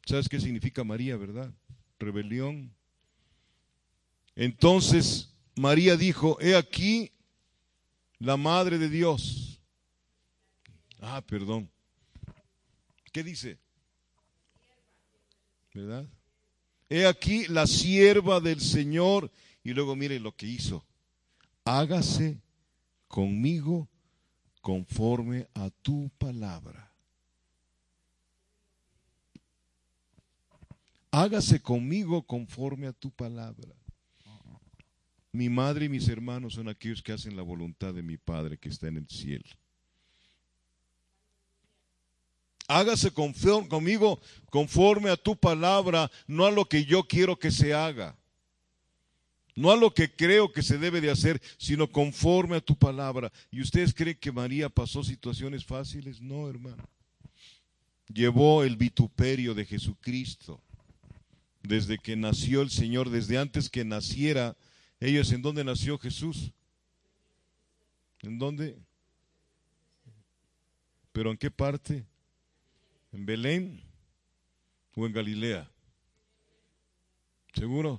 ¿Sabes qué significa María, verdad? Rebelión. Entonces María dijo, he aquí la Madre de Dios. Perdón. ¿Qué dice? ¿Verdad? He aquí la sierva del Señor. Y luego mire lo que hizo. Hágase conmigo conforme a tu palabra. Hágase conmigo conforme a tu palabra. Mi madre y mis hermanos son aquellos que hacen la voluntad de mi Padre que está en el cielo. Hágase conmigo conforme a tu palabra, no a lo que yo quiero que se haga, no a lo que creo que se debe de hacer, sino conforme a tu palabra. ¿Y ustedes creen que María pasó situaciones fáciles? No, hermano. Llevó el vituperio de Jesucristo desde que nació el Señor, desde antes que naciera. Ellos, ¿en dónde nació Jesús? ¿En dónde? ¿Pero en qué parte? ¿En Belén o en Galilea? ¿Seguro?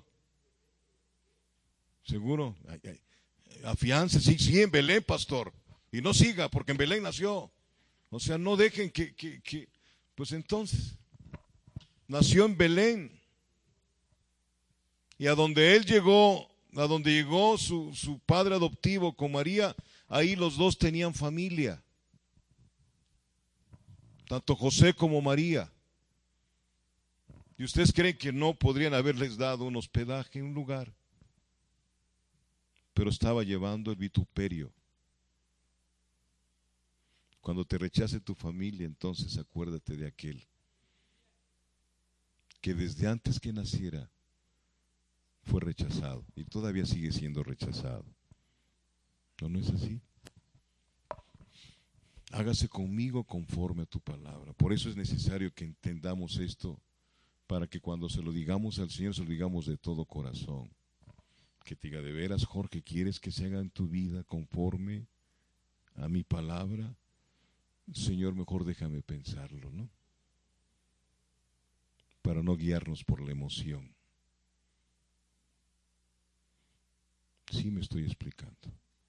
¿Seguro? Afiance, sí, en Belén, pastor. Y no siga, porque en Belén nació. O sea, no dejen que pues entonces, nació en Belén. Y a donde él llegó, a donde llegó su padre adoptivo con María, ahí los dos tenían familia. Tanto José como María. ¿Y ustedes creen que no podrían haberles dado un hospedaje, un lugar? Pero estaba llevando el vituperio. Cuando te rechace tu familia, entonces acuérdate de aquel que desde antes que naciera fue rechazado y todavía sigue siendo rechazado. ¿No es así? Hágase conmigo conforme a tu palabra. Por eso es necesario que entendamos esto, para que cuando se lo digamos al Señor, se lo digamos de todo corazón. Que te diga, de veras, Jorge, ¿quieres que se haga en tu vida conforme a mi palabra? Señor, mejor déjame pensarlo, ¿no? Para no guiarnos por la emoción. Sí me estoy explicando.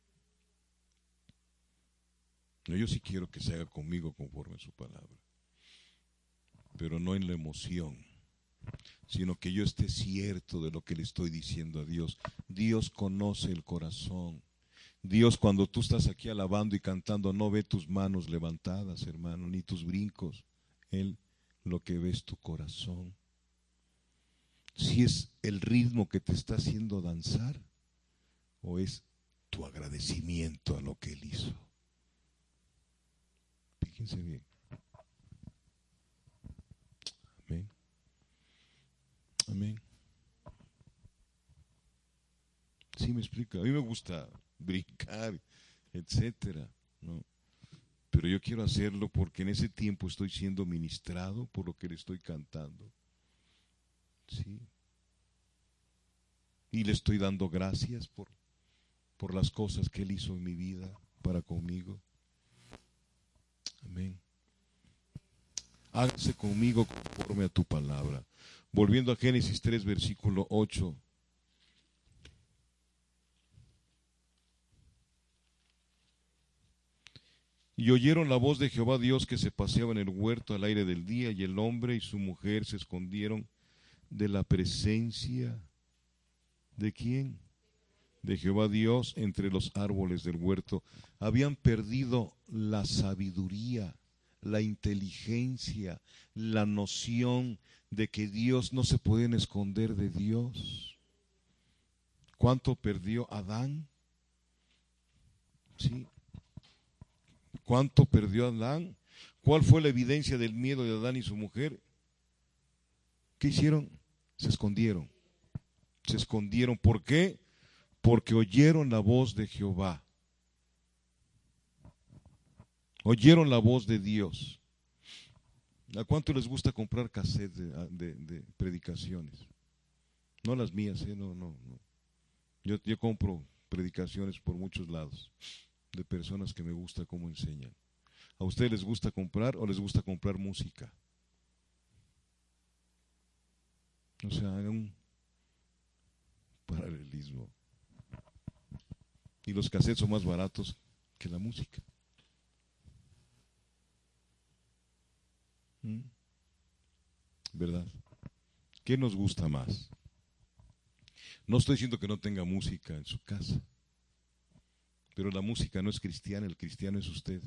No, yo sí quiero que se haga conmigo conforme a su palabra, pero no en la emoción, sino que yo esté cierto de lo que le estoy diciendo a Dios. Dios conoce el corazón. Dios, cuando tú estás aquí alabando y cantando, no ve tus manos levantadas, hermano, ni tus brincos. Él lo que ve es tu corazón. Si es el ritmo que te está haciendo danzar, o es tu agradecimiento a lo que Él hizo. Fíjense bien. Amén. Amén. Sí me explica. A mí me gusta brincar, etcétera, ¿no? Pero yo quiero hacerlo porque en ese tiempo estoy siendo ministrado por lo que le estoy cantando. Sí. Y le estoy dando gracias por las cosas que Él hizo en mi vida para conmigo. Amén. Hágase conmigo conforme a tu palabra. Volviendo a Génesis 3, versículo 8. Y oyeron la voz de Jehová Dios que se paseaba en el huerto al aire del día, y el hombre y su mujer se escondieron de la presencia ¿de quién? De Jehová Dios entre los árboles del huerto. Habían perdido la sabiduría, la inteligencia, la noción de que Dios no se podían esconder de Dios. ¿Cuánto perdió Adán? Sí. ¿Cuánto perdió Adán? ¿Cuál fue la evidencia del miedo de Adán y su mujer? ¿Qué hicieron? Se escondieron. Se escondieron. ¿Por qué? Porque oyeron la voz de Jehová. Oyeron la voz de Dios. ¿A cuánto les gusta comprar cassettes de predicaciones? No las mías, no. Yo compro predicaciones por muchos lados, de personas que me gusta cómo enseñan. ¿A ustedes les gusta comprar o les gusta comprar música? O sea, haga un paralelismo. Y los cassettes son más baratos que la música. ¿Verdad? ¿Qué nos gusta más? No estoy diciendo que no tenga música en su casa, pero la música no es cristiana, el cristiano es usted.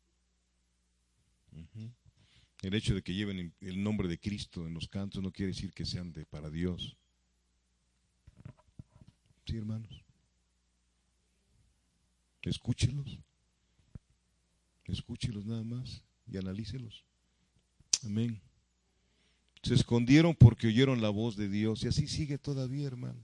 El hecho de que lleven el nombre de Cristo en los cantos no quiere decir que sean para Dios. Sí, hermanos. Escúchelos. Escúchelos nada más y analícelos. Amén. Se escondieron porque oyeron la voz de Dios y así sigue todavía, hermano.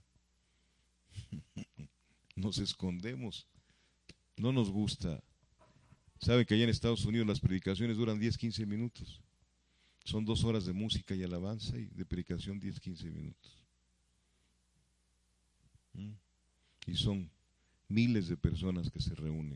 Nos escondemos. No nos gusta. Saben que allá en Estados Unidos las predicaciones duran 10, 15 minutos. Son 2 horas de música y alabanza y de predicación 10, 15 minutos. Y son miles de personas que se reúnen.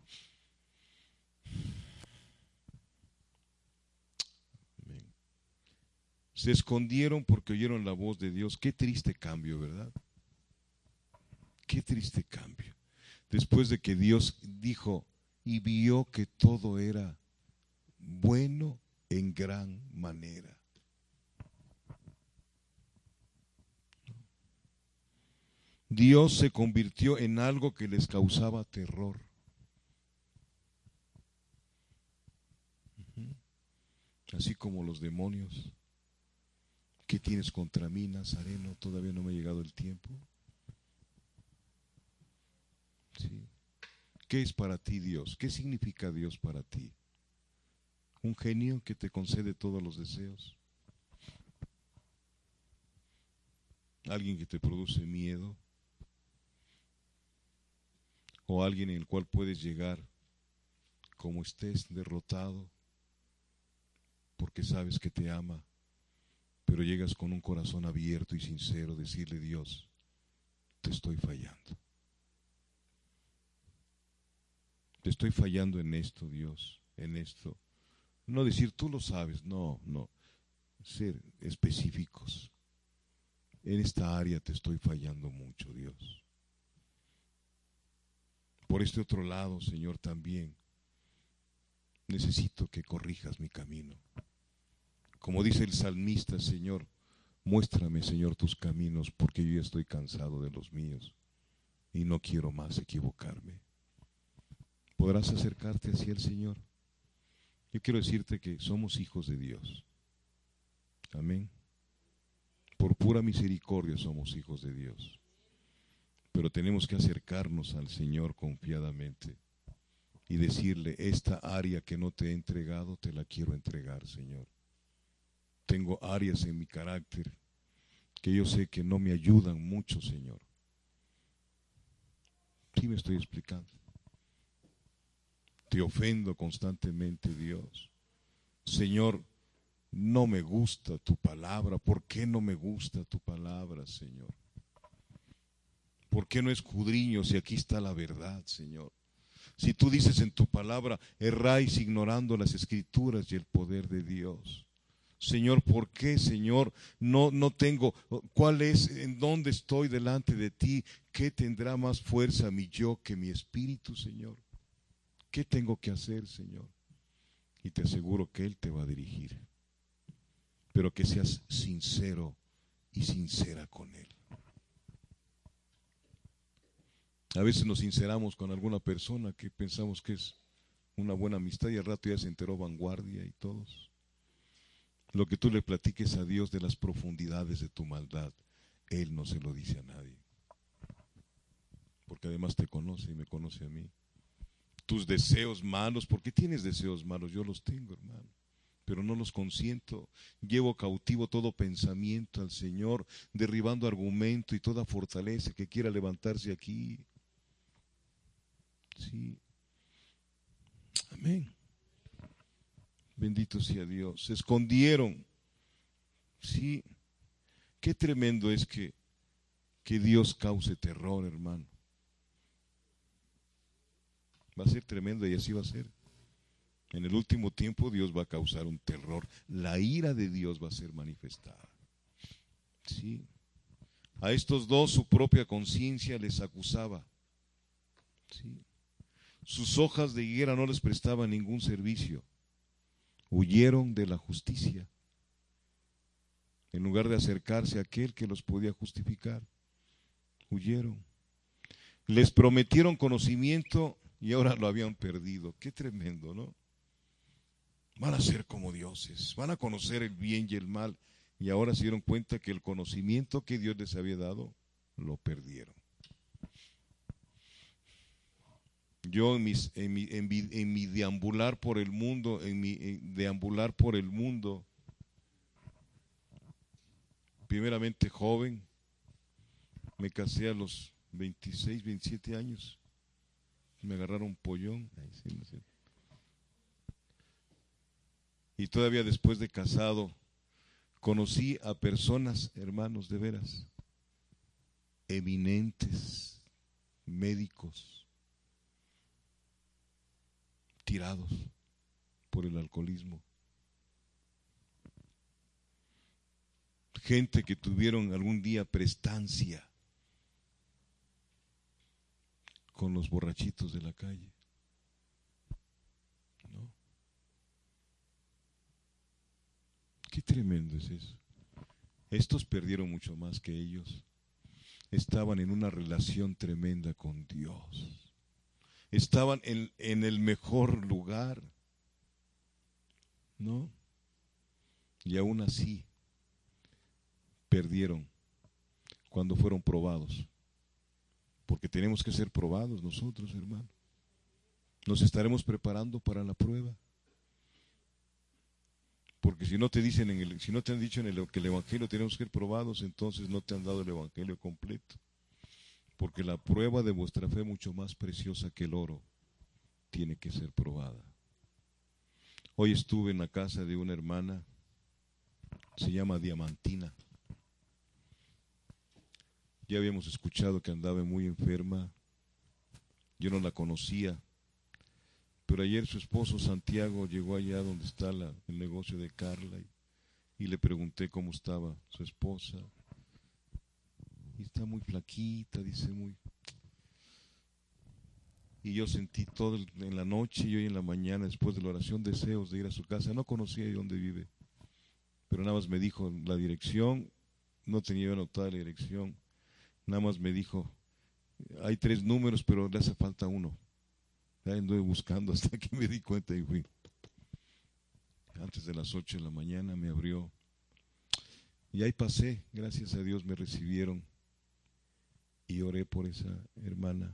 Amén. Se escondieron porque oyeron la voz de Dios. Qué triste cambio, ¿verdad? Qué triste cambio. Después de que Dios dijo y vio que todo era bueno en gran manera. Dios se convirtió en algo que les causaba terror. Así como los demonios. ¿Qué tienes contra mí, Nazareno? Todavía no me ha llegado el tiempo. Sí. ¿Qué es para ti Dios? ¿Qué significa Dios para ti? ¿Un genio que te concede todos los deseos? ¿Alguien que te produce miedo? ¿O alguien en el cual puedes llegar como estés derrotado porque sabes que te ama, pero llegas con un corazón abierto y sincero, decirle: Dios, te estoy fallando. Te estoy fallando en esto, Dios, en esto. No decir tú lo sabes, no. Ser específicos. En esta área te estoy fallando mucho, Dios. Por este otro lado, Señor, también necesito que corrijas mi camino. Como dice el salmista, Señor, muéstrame, Señor, tus caminos, porque yo ya estoy cansado de los míos y no quiero más equivocarme. ¿Podrás acercarte hacia el Señor? Yo quiero decirte que somos hijos de Dios. Amén. Por pura misericordia somos hijos de Dios. Pero tenemos que acercarnos al Señor confiadamente y decirle: esta área que no te he entregado, te la quiero entregar, Señor. Tengo áreas en mi carácter que yo sé que no me ayudan mucho, Señor. ¿Sí me estoy explicando? Te ofendo constantemente, Dios. Señor, no me gusta tu palabra. ¿Por qué no me gusta tu palabra, Señor? ¿Por qué no escudriño si aquí está la verdad, Señor? Si tú dices en tu palabra: erráis ignorando las escrituras y el poder de Dios. Señor, ¿por qué, Señor? No tengo, ¿cuál es, en dónde estoy delante de ti? ¿Qué tendrá más fuerza mi yo que mi espíritu, Señor? ¿Qué tengo que hacer, Señor? Y te aseguro que Él te va a dirigir. Pero que seas sincero y sincera con Él. A veces nos sinceramos con alguna persona que pensamos que es una buena amistad y al rato ya se enteró Vanguardia y todos. Lo que tú le platiques a Dios de las profundidades de tu maldad, Él no se lo dice a nadie. Porque además te conoce y me conoce a mí. Tus deseos malos, porque tienes deseos malos, yo los tengo, hermano, pero no los consiento. Llevo cautivo todo pensamiento al Señor, derribando argumento y toda fortaleza que quiera levantarse aquí. Sí. Amén. Bendito sea Dios. Se escondieron. Sí. Qué tremendo es que Dios cause terror, hermano. Va a ser tremendo y así va a ser. En el último tiempo Dios va a causar un terror. La ira de Dios va a ser manifestada. Sí. A estos dos su propia conciencia les acusaba. Sí. Sus hojas de higuera no les prestaban ningún servicio. Huyeron de la justicia en lugar de acercarse a aquel que los podía justificar. Huyeron. Les prometieron conocimiento y ahora lo habían perdido. Qué tremendo, ¿no? Van a ser como dioses, van a conocer el bien y el mal, y ahora se dieron cuenta que el conocimiento que Dios les había dado, lo perdieron. Yo en mi deambular por el mundo, primeramente joven, me casé a los 26, 27 años, me agarraron pollón, y todavía después de casado, conocí a personas, hermanos, de veras, eminentes, médicos, tirados por el alcoholismo. Gente que tuvieron algún día prestancia con los borrachitos de la calle. ¿No? Qué tremendo es eso. Estos perdieron mucho más que ellos. Estaban en una relación tremenda con Dios. Estaban en el mejor lugar, ¿no? Y aún así perdieron cuando fueron probados. Porque tenemos que ser probados nosotros, hermano. Nos estaremos preparando para la prueba. Porque si no te dicen si no te han dicho que el evangelio tenemos que ser probados, entonces no te han dado el evangelio completo. Porque la prueba de vuestra fe, mucho más preciosa que el oro, tiene que ser probada. Hoy estuve en la casa de una hermana, se llama Diamantina. Ya habíamos escuchado que andaba muy enferma, yo no la conocía, pero ayer su esposo Santiago llegó allá donde está el negocio de Carla y le pregunté cómo estaba su esposa. Y está muy flaquita, dice muy. Y yo sentí todo en la noche y hoy en la mañana, después de la oración, deseos de ir a su casa. No conocía de dónde vive, pero nada más me dijo la dirección, no tenía yo anotada la dirección, nada más me dijo, hay 3 números, pero le hace falta uno. Ya anduve buscando hasta que me di cuenta y fui. Antes de las 8 de la mañana me abrió. Y ahí pasé, gracias a Dios me recibieron. Y oré por esa hermana.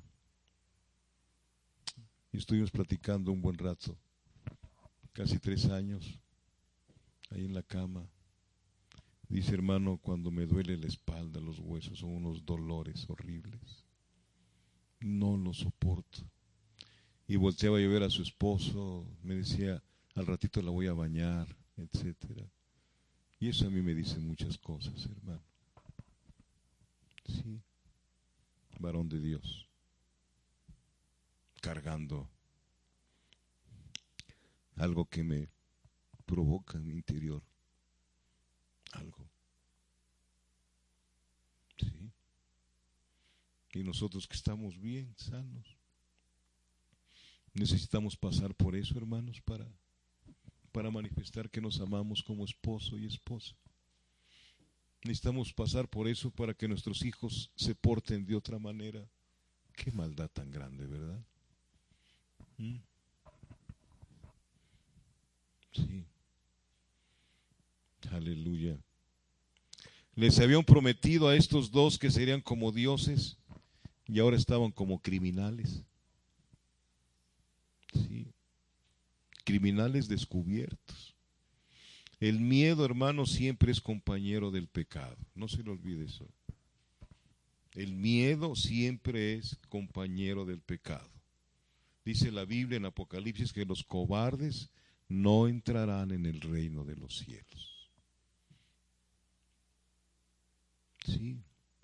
Y estuvimos platicando un buen rato, casi 3 años, ahí en la cama. Dice, hermano, cuando me duele la espalda, los huesos, son unos dolores horribles. No lo soporto. Y volteaba a ver a su esposo, me decía, al ratito la voy a bañar, etcétera. Y eso a mí me dice muchas cosas, hermano. Sí. Varón de Dios, cargando algo que me provoca en mi interior, algo. Sí. Y nosotros que estamos bien, sanos, necesitamos pasar por eso, hermanos, para manifestar que nos amamos como esposo y esposa. Necesitamos pasar por eso para que nuestros hijos se porten de otra manera. Qué maldad tan grande, ¿verdad? Sí. Aleluya. Les habían prometido a estos dos que serían como dioses y ahora estaban como criminales. Sí. Criminales descubiertos. El miedo, hermano, siempre es compañero del pecado. No se le olvide eso. El miedo siempre es compañero del pecado. Dice la Biblia en Apocalipsis que los cobardes no entrarán en el reino de los cielos. Sí.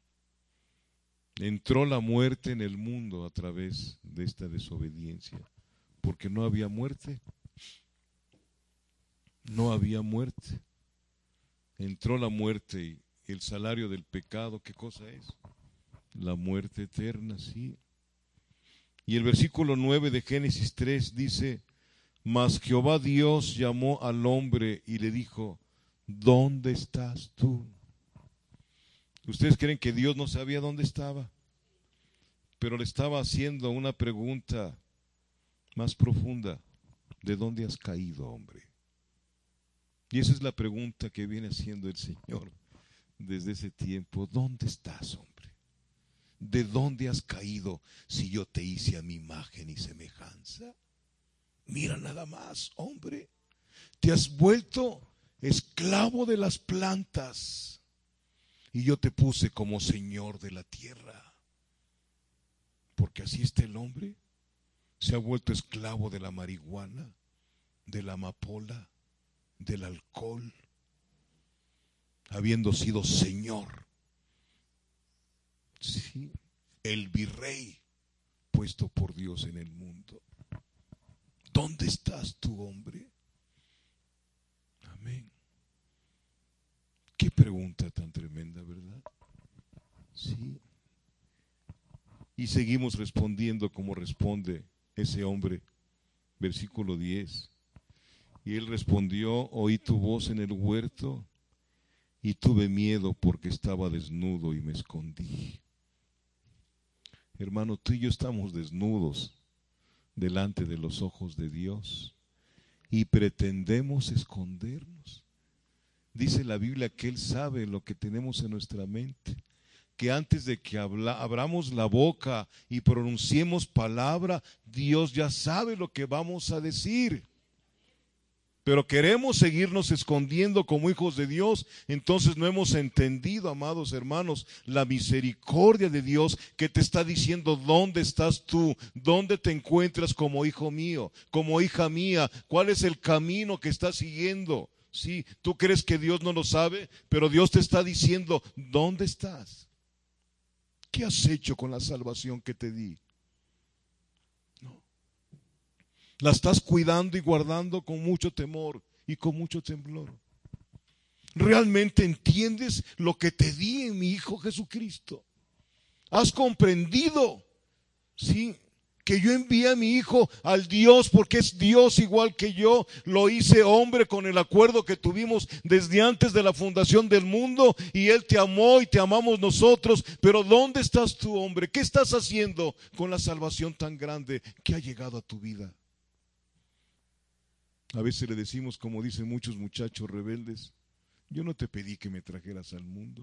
Entró la muerte en el mundo a través de esta desobediencia, porque no había muerte. No había muerte. Entró la muerte el salario del pecado, ¿qué cosa es? La muerte eterna, sí. Y el versículo 9 de Génesis 3 dice: mas Jehová Dios llamó al hombre y le dijo: ¿dónde estás tú? ¿Ustedes creen que Dios no sabía dónde estaba? Pero le estaba haciendo una pregunta más profunda: ¿de dónde has caído, hombre? Y esa es la pregunta que viene haciendo el Señor desde ese tiempo. ¿Dónde estás, hombre? ¿De dónde has caído si yo te hice a mi imagen y semejanza? Mira nada más, hombre, te has vuelto esclavo de las plantas y yo te puse como señor de la tierra. Porque así está el hombre, se ha vuelto esclavo de la marihuana, de la amapola, del alcohol, habiendo sido señor, sí, el virrey puesto por Dios en el mundo. ¿Dónde estás tú, hombre? Amén. Qué pregunta tan tremenda, ¿verdad? Sí. Y seguimos respondiendo como responde ese hombre. Versículo 10. Y él respondió: oí tu voz en el huerto y tuve miedo porque estaba desnudo y me escondí. Hermano, tú y yo estamos desnudos delante de los ojos de Dios y pretendemos escondernos. Dice la Biblia que Él sabe lo que tenemos en nuestra mente, que antes de que abramos la boca y pronunciemos palabra, Dios ya sabe lo que vamos a decir. Pero queremos seguirnos escondiendo como hijos de Dios, entonces no hemos entendido, amados hermanos, la misericordia de Dios que te está diciendo: ¿dónde estás tú? ¿Dónde te encuentras como hijo mío, como hija mía? ¿Cuál es el camino que estás siguiendo? Sí, tú crees que Dios no lo sabe, pero Dios te está diciendo: ¿dónde estás? ¿Qué has hecho con la salvación que te di? La estás cuidando y guardando con mucho temor y con mucho temblor. ¿Realmente entiendes lo que te di en mi Hijo Jesucristo? ¿Has comprendido? Sí, que yo envié a mi Hijo al Dios porque es Dios igual que yo. Lo hice hombre con el acuerdo que tuvimos desde antes de la fundación del mundo, y Él te amó y te amamos nosotros. Pero ¿dónde estás tú, hombre? ¿Qué estás haciendo con la salvación tan grande que ha llegado a tu vida? A veces le decimos, como dicen muchos muchachos rebeldes: yo no te pedí que me trajeras al mundo.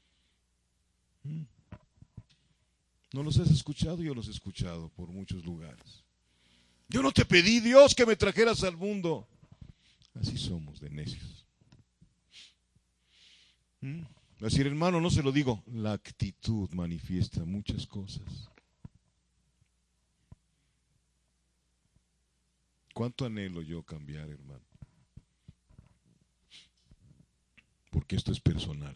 ¿No los has escuchado? Yo los he escuchado por muchos lugares. Yo no te pedí, Dios, que me trajeras al mundo. Así somos de necios. Así, hermano, no se lo digo, la actitud manifiesta muchas cosas. ¿Cuánto anhelo yo cambiar, hermano? Porque esto es personal.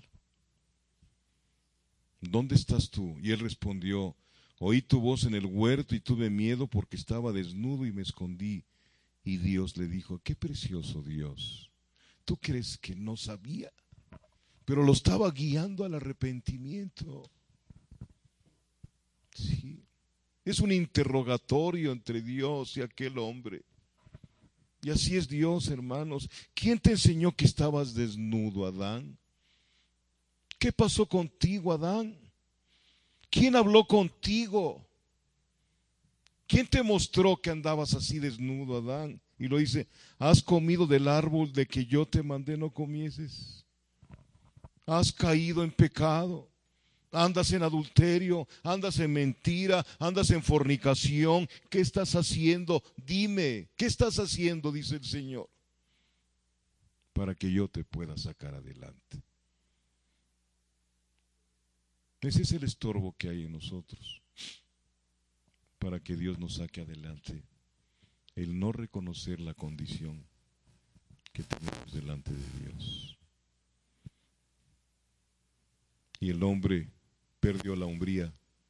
¿Dónde estás tú? Y él respondió: oí tu voz en el huerto y tuve miedo porque estaba desnudo y me escondí. Y Dios le dijo: qué precioso Dios. ¿Tú crees que no sabía? Pero lo estaba guiando al arrepentimiento. Sí. Es un interrogatorio entre Dios y aquel hombre. Y así es Dios, hermanos. ¿Quién te enseñó que estabas desnudo, Adán? ¿Qué pasó contigo, Adán? ¿Quién habló contigo? ¿Quién te mostró que andabas así desnudo, Adán? Y lo dice: ¿has comido del árbol de que yo te mandé no comieses? ¿Has caído en pecado? ¿Andas en adulterio? ¿Andas en mentira? ¿Andas en fornicación? ¿Qué estás haciendo? Dime, ¿qué estás haciendo? Dice el Señor, para que yo te pueda sacar adelante. Ese es el estorbo que hay en nosotros para que Dios nos saque adelante. El no reconocer la condición que tenemos delante de Dios. Y el hombre perdió la hombría,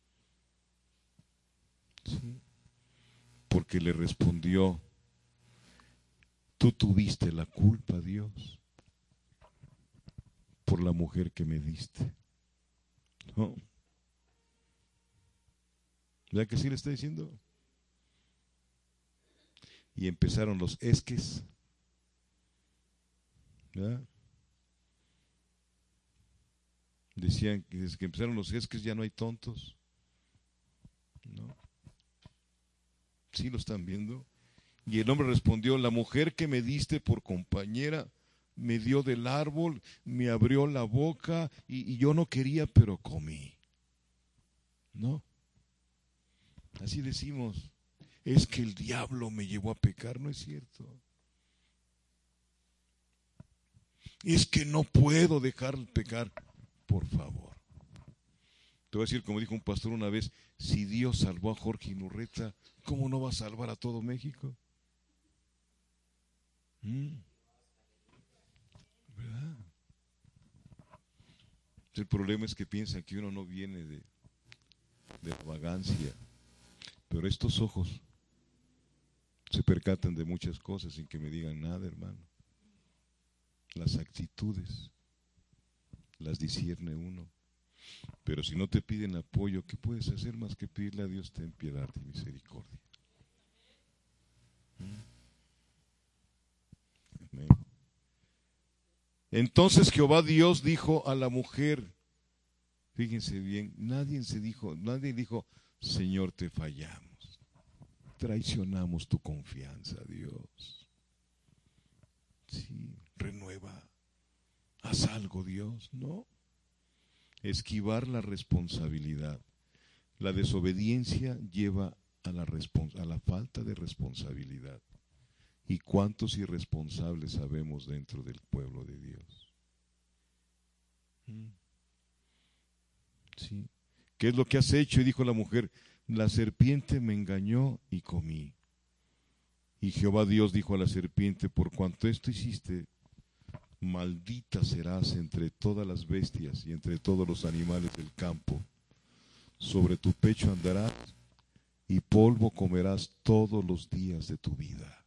¿sí? Porque le respondió: tú tuviste la culpa, Dios, por la mujer que me diste. ¿No? ¿Verdad que sí le está diciendo? Y empezaron los esques. ¿Verdad? Decían que desde que empezaron los esques ya no hay tontos. ¿No? ¿Sí lo están viendo? Y el hombre respondió: la mujer que me diste por compañera me dio del árbol, me abrió la boca y yo no quería, pero comí. ¿No? Así decimos, es que el diablo me llevó a pecar. No es cierto. Es que no puedo dejar de pecar. Por favor. Te voy a decir, como dijo un pastor una vez, si Dios salvó a Jorge Inurreta, ¿cómo no va a salvar a todo México? ¿Verdad? El problema es que piensan que uno no viene de vagancia, pero estos ojos se percatan de muchas cosas sin que me digan nada, hermano. Las actitudes las discierne uno. Pero si no te piden apoyo, ¿qué puedes hacer más que pedirle a Dios: ten piedad y misericordia? Amén. Entonces Jehová Dios dijo a la mujer, fíjense bien, nadie dijo, Señor, te fallamos, traicionamos tu confianza, Dios. Sí, renueva, haz algo, Dios. No. Esquivar la responsabilidad. La desobediencia lleva a la falta de responsabilidad. ¿Y cuántos irresponsables sabemos dentro del pueblo de Dios? Sí. ¿Qué es lo que has hecho? Y dijo la mujer: la serpiente me engañó y comí. Y Jehová Dios dijo a la serpiente: por cuanto esto hiciste, maldita serás entre todas las bestias y entre todos los animales del campo. Sobre tu pecho andarás y polvo comerás todos los días de tu vida.